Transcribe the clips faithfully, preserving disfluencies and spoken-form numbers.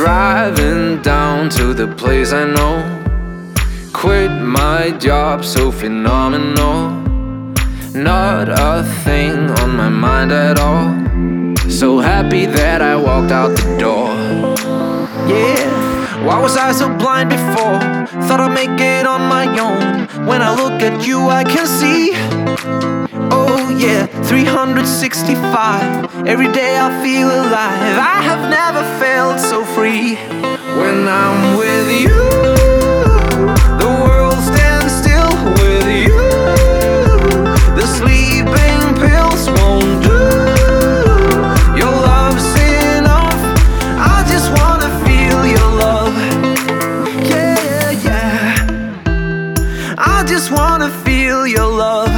driving down to the place I know. Quit my job, so phenomenal. Not a thing on my mind at all. So happy that I walked out the door. Yeah, why was I so blind before? Thought I'd make it on my own. When I look at you I can see, oh yeah, three hundred sixty-five. Every day I feel alive. I have never felt so free. When I'm with you, the world stands still with you. The sleeping pills won't do. Your love's enough. I just wanna feel your love. Yeah, yeah. I just wanna feel your love.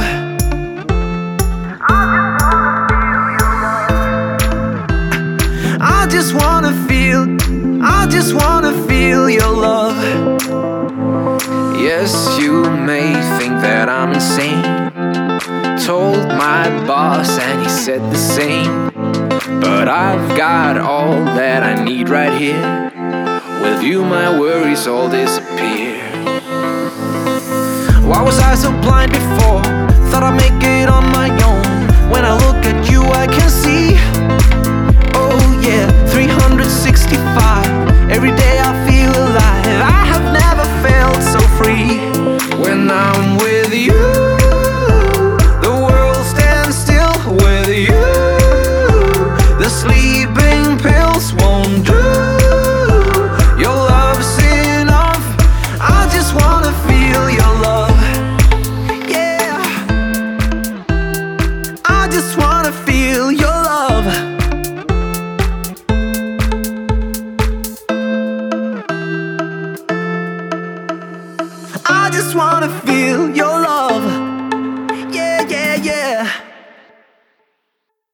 I just wanna feel, I just wanna feel your love. Yes, you may think that I'm insane. Told my boss and he said the same. But I've got all that I need right here. With you my worries all disappear. Why was I so blind before? Thought I'd make it on my own. When I look at you I can see, oh yeah, three hundred sixty-five. Every day I feel alive. I have never felt so free. When I'm with you, the world stands still with you. The sleeping pills won't do. Your love's enough. I just wanna feel your love. Yeah, I just wanna feel your love. I just wanna feel your love.